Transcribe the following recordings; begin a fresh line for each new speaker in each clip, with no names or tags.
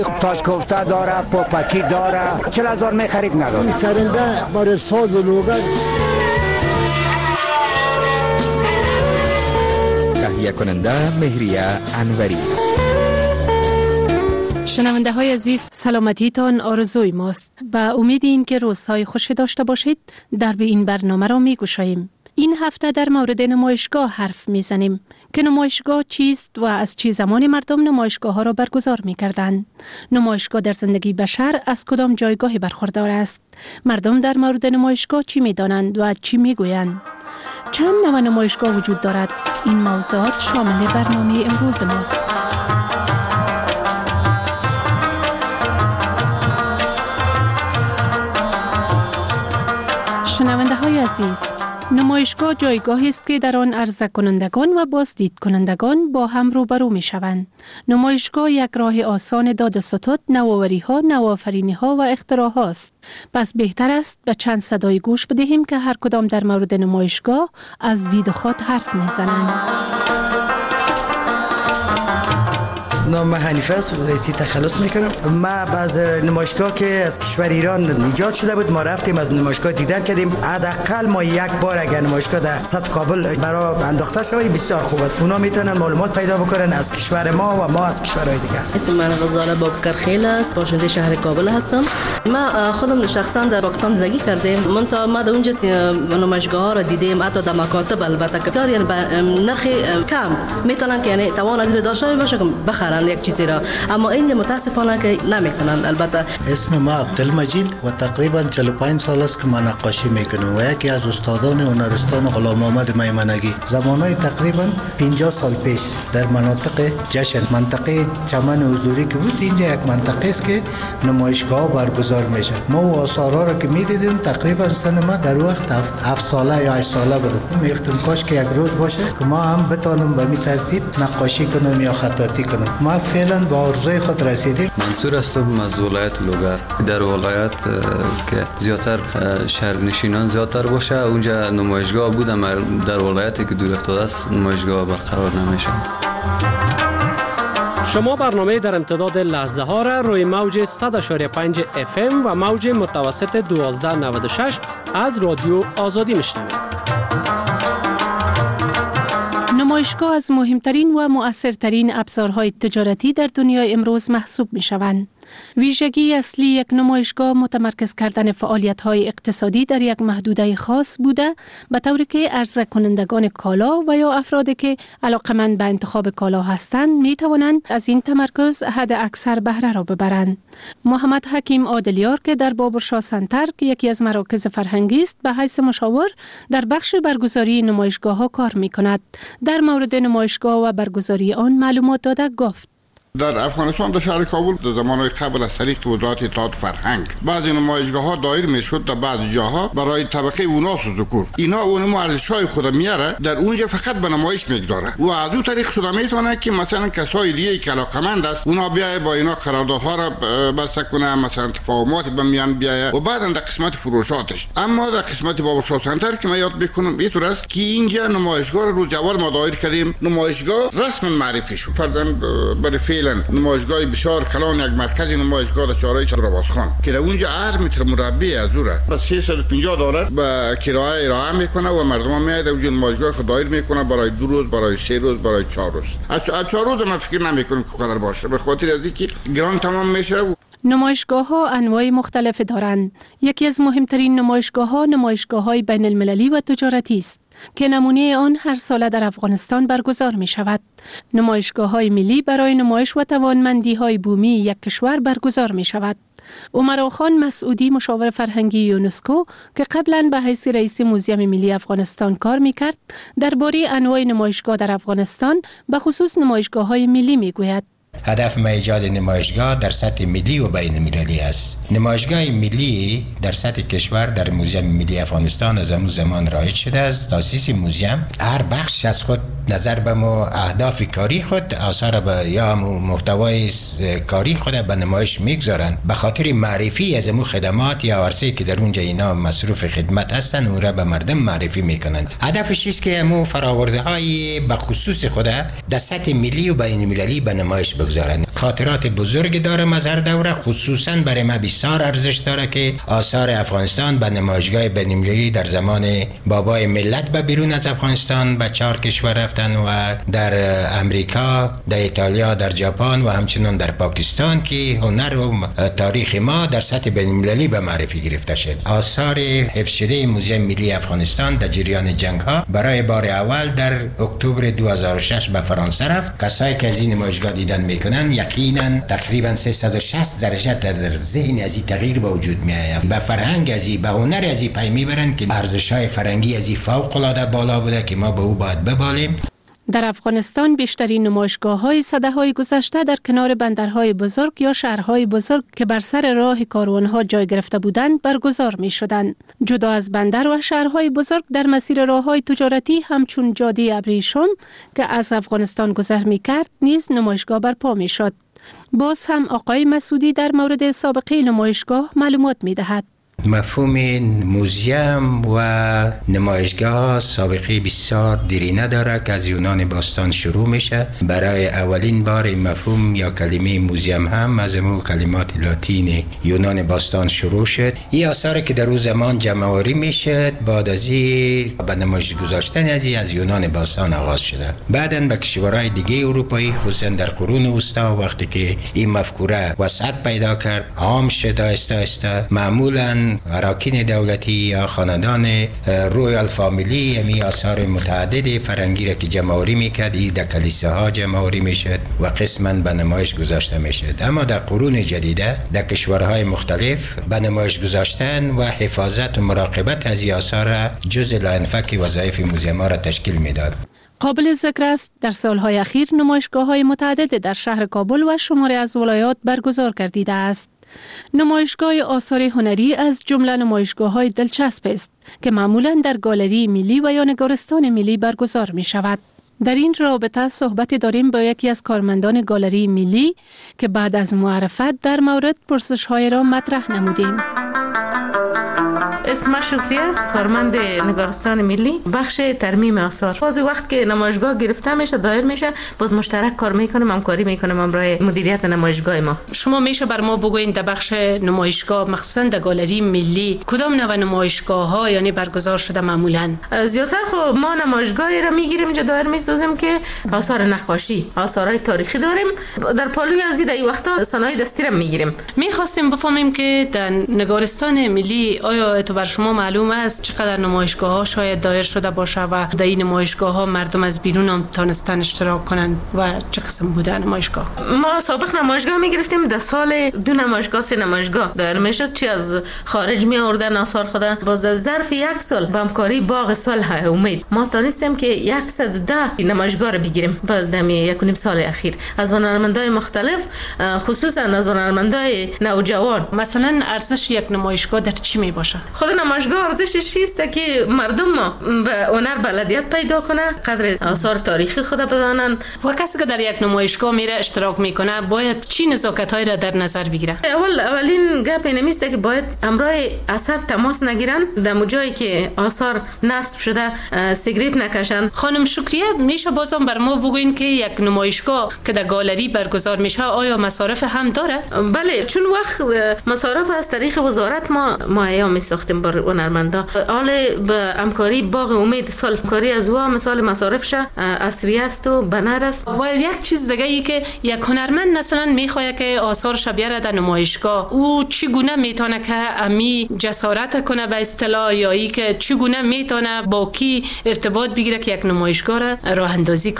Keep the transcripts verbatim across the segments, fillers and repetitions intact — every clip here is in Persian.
تاج کوفته داره، پوپکی داره. چهل هزار می خرید نداره.
این سرنده برای ساز و لوگن.
تهیه کننده مهریه انوری.
شنونده های عزیز، سلامتیتان آرزوی ماست. با امید این که روزهای خوشی داشته باشید، در به این برنامه را می گوشاییم. این هفته در مورد نمایشگاه حرف می زنیم که نمایشگاه چیست و از چه زمان مردم نمایشگاه ها را برگزار می کردند. نمایشگاه در زندگی بشر از کدام جایگاهی برخوردار است؟ مردم در مورد نمایشگاه چی می دانند و چی می گویند؟ چند نوع نمایشگاه وجود دارد؟ این موضوعات شامل برنامه امروز ماست. شنونده های عزیز، نمایشگاه جایگاهی است که در آن عرضه کنندگان و بازدید کنندگان با هم روبرو می شوند. نمایشگاه یک راه آسان داد و ستد نوآوری ها، نوآفرینی ها و اختراع است. پس بهتر است به چند صدای گوش بدهیم که هر کدام در مورد نمایشگاه از دید خود حرف می زنند.
نام حنیفه است، رئیسی تخلص میکنم. ما باز نمایشگاه که از کشور ایران ایجاد شده بود، ما رفتیم از نمایشگاه دیدن کردیم. حداقل ما یک بار اگر نمایشگاه در سطح کابل برای انداخته شده بسیار خوب است. اونا میتونن معلومات پیدا بکنن از کشور ما و ما از کشورهای دیگه.
اسم من غزاله بابکر خیل است، باشنده شهر کابل هستم. ما خودم شخصا در پاکستان زندگی کردیم. من تا ما در اونجا نمایشگاه ها را دیدیم، حتی در مکاتب البته که یعنی نرخ کم میتونن که یعنی توان اگر داشته باشه بخرن یک چیزی را، اما اینجا متاسفانه که نمیکنن. البته
اسم ما عبدالمجید و تقریبا چهل و پنج سال است که من نقاشی میکنم و یکی از استادان هنرستان غلام محمد میمنگی زمانهای تقریبا پنجاه سال پیش در مناطق جشن منطقه چمن حضوری که بود، اینجا یک منطقه است که نمایشگاه برگزار میشه. ما و آثارا را که میدیدیم تقریبا سن ما در وقت هفت ساله یا هشت ساله بود. میگفتم کاش که یک روز باشه که ما هم بتونم به این ترتیب نقاشی کنم یا خطاطی کنم. ما فعلا با آرزوی خود رسیدیم.
منصور هستم از ولایت لوگر. در ولایت که زیادتر شهرنشینان زیادتر باشه، اونجا نمایشگاه بودم. در ولایتی که دور افتاده است نمایشگاه برقرار نمیشه.
شما برنامه در امتداد لحظه ها را روی موج صد و پنج اف ام و موج متوسط دوازده نود و شش از رادیو آزادی میشنوید.
نمایشگاه از مهمترین و مؤثرترین ابزارهای تجارتی در دنیای امروز محسوب می شوند. ویژگی اصلی یک نمایشگاه متمرکز کردن فعالیت‌های اقتصادی در یک محدوده خاص بوده، به طوری که عرضه کنندگان کالا و یا افرادی که علاقمند به انتخاب کالا هستند می توانند از این تمرکز حد اکثر بهره را ببرند. محمد حکیم عادلیار که در بابرشاه سنتر که یکی از مراکز فرهنگی است به حیث مشاور در بخش برگزاری نمایشگاه‌ها کار می‌کند، در مورد نمایشگاه و برگزاری آن معلومات داده گفت:
در افغانستان در شهر کابل در زمانهای قبل از طریق وزارت اطلاعات فرهنگ بعضی نمایشگاه ها دایر میشد در بعضی جاها برای طبقه اوناس و ذکور. اینا اون ارزش های خود میاره در اونجا فقط به نمایش میگذاره و از اون طریق شده میتونه که مثلا کسای دیگه که علاقمند است اونا بیای با اینا قراردادها را بسته کنه، مثلا تفاهمات به میان بیای و بعدا در قسمت فروشاتش. اما در قسمت بابرشاه سنتر که من یاد میکنم اینطور است که اینجا نمایشگاه رو روز اول ما دایر کردیم، نمایشگاه رسما معرفی شد. فرضاً برای نمایشگاه بسیار کلان یک مرکز نمایشگاه در چهارراه صدرآبادخان که در اونجا هر متر مربع از اون بس سیصد و پنجاه دلار به کرایه ارائه میکنه و مردم میاد اونجا نمایشگاه خود دایر میکنه برای دو روز، برای سه روز، برای چهار روز. از چهار روز من فکر نمیکنم که قدر باشه، به خاطر از اینکه گران تمام میشه.
نمایشگاه ها انواع مختلف دارند. یکی از مهمترین نمایشگاه ها نمایشگاه های بین المللی و تجارتی است که نمونه آن هر ساله در افغانستان برگزار می شود. نمایشگاه های ملی برای نمایش و توانمندی های بومی یک کشور برگزار می شود. عمر خان مسعودی مشاور فرهنگی یونسکو که قبلا به حیث رئیس موزیم ملی افغانستان کار می کرد، درباره انواع نمایشگاه در افغانستان به خصوص نمایشگاه های ملی می گوید.
هدف ما ایجاد نمایشگاه در سطح ملی و بین المللی است. نمایشگاه ملی در سطح کشور در موزیم ملی افغانستان از همون زمان رایج شده است. تاسیس موزیم هر بخش از خود نظر به مو اهداف کاری خود آثار به یا محتوای کاری خود به نمایش میگذارن، به خاطر معرفی از مو خدمات یا عرصه که در اونجا اینا مصروف خدمت هستن اون را به مردم معرفی میکنن. هدفش است که مو فراورده های به خصوص خود در سطح ملی و بین المللی به نمایش بگذارن. خاطرات بزرگ داره مزار دوره، خصوصا برای ما بسیار ارزش داره که آثار افغانستان به نمایشگاه بین المللی در زمان بابای ملت به بیرون از افغانستان به چهار کشور رفتن و در امریکا، در ایتالیا، در ژاپن و همچنین در پاکستان که هنر و تاریخ ما در سطح بین المللی به معرفی گرفته شد. آثار حفظ شده موزیم ملی افغانستان در جریان جنگ ها برای بار اول در اکتبر دو هزار و شش به فرانسه رفت. کسایی که از این نمایشگاه دیدن میکنن یقینا تقریبا سیصد و شصت درجه در ذهن از این تغییر به وجود میآید. به فرهنگ از این، به هنر از این پی میبرن که ارزش‌های فرهنگی از این فوق العاده بالا بوده که ما به او باید ببالیم.
در افغانستان بیشترین نمایشگاه‌های سده‌های گذشته در کنار بندرهای بزرگ یا شهرهای بزرگ که بر سر راه کاروان‌ها جای گرفته بودند برگزار می‌شدند. جدا از بندر و شهرهای بزرگ در مسیر راه‌های تجارتی همچون جاده ابریشم که از افغانستان گذر می‌کرد نیز نمایشگاه برپا می‌شد. باز هم آقای مسعودی در مورد سابقه نمایشگاه معلومات می‌دهد.
مفهوم موزیم و نمایشگاه سابقه بسیار دیرینه داره که از یونان باستان شروع میشه. برای اولین بار این مفهوم یا کلمه موزیم هم از همون کلمات لاتین یونان باستان شروع شد. این آثاری که در اون زمان جمع‌آوری میشد بعد از این به نمایش گذاشتن از از یونان باستان آغاز شده. بعداً به کشورهای دیگه اروپایی خصوصا در قرون وسطا وقتی که این مفکوره وسعت پیدا کرد عام شد آهسته آهسته، معمولاً اراکین دولتی یا خاندان رویال فامیلی امی آثار متعدد فرنگی را که جمع‌آوری میکرد ای در کلیساها جمع‌آوری میشد و قسماً به نمایش گذاشته میشد. اما در قرون جدیده در کشورهای مختلف به نمایش گذاشتن و حفاظت و مراقبت از این آثار جزء لاینفک وظایف موزیم‌ها را تشکیل میداد.
قابل ذکر است در سالهای اخیر نمایشگاه‌های متعدد در شهر کابل و شماری از ولایات برگزار گردیده است. نمایشگاه آثار هنری از جمله نمایشگاه‌های دلچسب است که معمولاً در گالری ملی و یا نگارستان ملی برگزار می شود. در این رابطه صحبت داریم با یکی از کارمندان گالری ملی که بعد از معرفت در مورد پرسش‌های را مطرح نمودیم.
اسم من شکریه، کارمند نگارستان ملی بخش ترمیم آثار. بعضی وقت که نمایشگاه گرفته میشه دایر میشه باز مشترک کار میکنیم، همکاری میکنیم همراه مدیریت نمایشگاه ما.
شما میشه بر ما بگوین در بخش نمایشگاه مخصوصا در گالری ملی کدام نوع نمایشگاه ها یعنی برگزار شده معمولا؟
زیاتر خب ما نمایشگاهی را میگیریم که دایر میسازیم که آثار نقاشی، آثارهای تاریخی داریم. در پالوی از این وقتا صنایع دستی را میگیریم.
میخواستیم بفهمیم که در نگارستان ملی آیا تو بر شما معلوم است چقدر نمایشگاه ها شاید دایر شده باشه و در این نمایشگاه ها مردم از بیرون هم تانستن اشتراک کنن و چه قسم بوده نمایشگاه؟
ما سابق نمایشگاه میگرفتیم در سال دو نمایشگاه سه نمایشگاه دایر میشد، چی از خارج می آوردن آثار خدا. باز ظرف یک سال با همکاری باغ صلح امید ما تانستیم که صد و ده نمایشگاه رو بگیریم بعد از یک و نیم سال اخیر از هنرمندای مختلف، خصوصا از هنرمندای نوجوان.
مثلا ارزش یک نمایشگاه در چی می باشه؟
خود نمایشگاه ارزشش چیست که مردم ما به هنر بلدیت پیدا کنه، قدر آثار تاریخی خود بدانن.
و کسی که در یک نمایشگاه میره اشتراک میکنه باید چی نزاکت‌هایی را در نظر بگیره؟
اول اولین گپ اینمیسته که باید همراه اثر تماس نگیرن، در جایی که آثار نصب شده سیگریت نکشن.
خانم شکریه میشه بازم بر ما بگوین که یک نمایشگاه که در گالری برگزار میشه آیا مصارف هم داره؟
بله، چون وقت مصارف از طریق وزارت ما مایا میساختیم بر هنرمندا. حال به همکاری باغ امید سال همکاری از او مثال مصارفش اصری است و بنر است.
و یک چیز دیگه ای که یک هنرمند مثلا میخواد که آثارش بیاره در نمایشگاه، او چگونه میتونه که امی جسارت کنه به اصطلاح یا ای که چگونه میتونه با کی ارتباط بگیره که یک نمایشگاه را راه اندازی کنه؟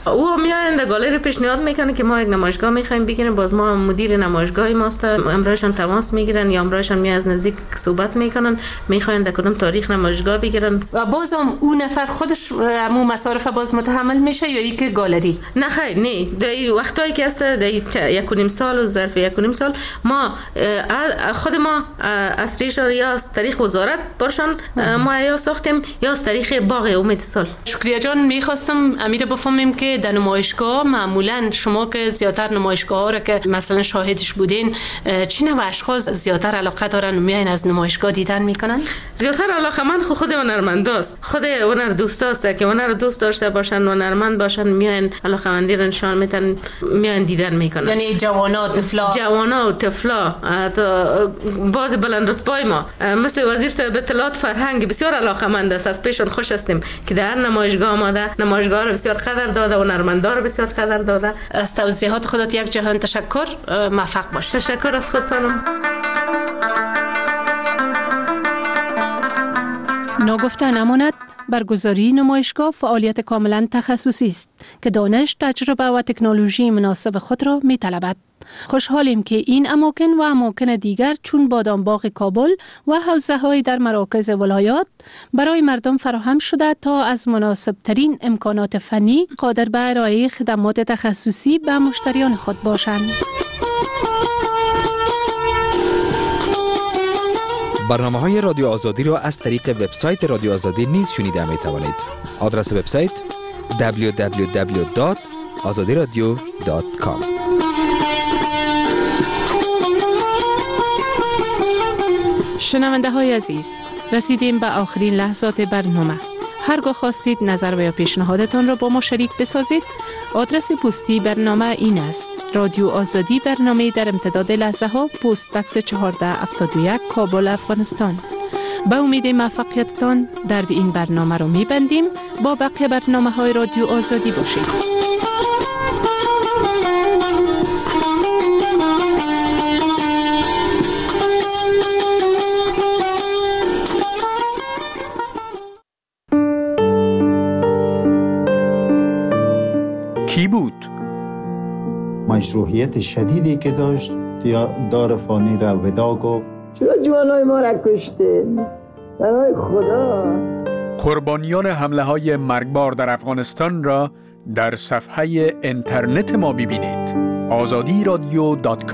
او میاینده گالری پیشنهاد میکنه که ما یک نمایشگاه میخوایم بگیریم، باز ما مدیر نمایشگاهی ماست، امرایشان تماس میگیرن یا امرایشان می از نزدیک صحبت میکنن میخواین در کدام تاریخ نمایشگاه بگیرن
و بازم اون نفر خودش مو مصارف باز متحمل میشه یا اینکه گالری؟
نه خیر، نه در وقتایی که است در یک و نیم سال و ظرف یک و نیم سال ما خود ما اصریش یا از طریق وزارت برشان ما یا ساختیم یا از طریق باغ امید سال.
شکریه جان، میخواستم امیر بفهمیم که در نمایشگاه معمولا شما که زیادتر نمایشگاه ها را که مثلا شاهدش بودین، چی نوع اشخاص زیادتر علاقه دارن و میاین از نمایشگاه دیدن میکنن؟
زیادتر علاقه من خود هنرمنداست، خود هنر دوستاست که هنر دوست داشته باشن و هنرمند باشن میاین علاقه مندی را نشان میدن، میاین دیدن میکنن.
یعنی جوانا، طفلا
جوانا و طفلا، باز بلند رتبای ما مثل وزیر صاحب اطلاعات فرهنگ بسیار علاقه‌مند است، از پیشون خوش هستیم که در نمایشگاه آمده، نمایشگاه رو بسیار قدر داده و هنرمندا رو بسیار قدر داده.
از توضیحات خودت یک جهان تشکر، موفق باش.
تشکر از خودتانم.
ناگفته نماند برگزاری نمایشگاه فعالیت کاملا تخصصی است که دانش، تجربه و تکنولوژی مناسب خود را می‌طلبد. خوشحالیم که این اماکن و اماکن دیگر چون بادامباغ کابل و حوزه‌های در مراکز ولایات برای مردم فراهم شده تا از مناسب ترین امکانات فنی قادر به ارائه خدمات تخصصی به مشتریان خود باشند.
برنامه‌های رادیو آزادی را از طریق وبسایت رادیو آزادی نیز شنیده می‌توانید. آدرس وبسایت دبلیو دبلیو دبلیو دات آزادی رادیو دات کام.
شنونده های عزیز، رسیدیم به آخرین لحظات برنامه. هرگاه خواستید نظر و یا پیشنهادتان را با ما شریک بسازید، آدرس پستی برنامه این است: رادیو آزادی، برنامه در امتداد لحظه ها، پست بکس چهارده هفتاد و یک، کابل، افغانستان. به امید موفقیتتان در این برنامه را می‌بندیم. با بقیه برنامه های رادیو آزادی باشید.
کی بود؟
مجروحیت شدیدی که داشت دار فانی را ودا گفت.
چرا جوانای ما را کشته؟ برای خدا.
قربانیان حمله های مرگبار در افغانستان را در صفحه اینترنت ما ببینید: آزادی رادیو دات کام.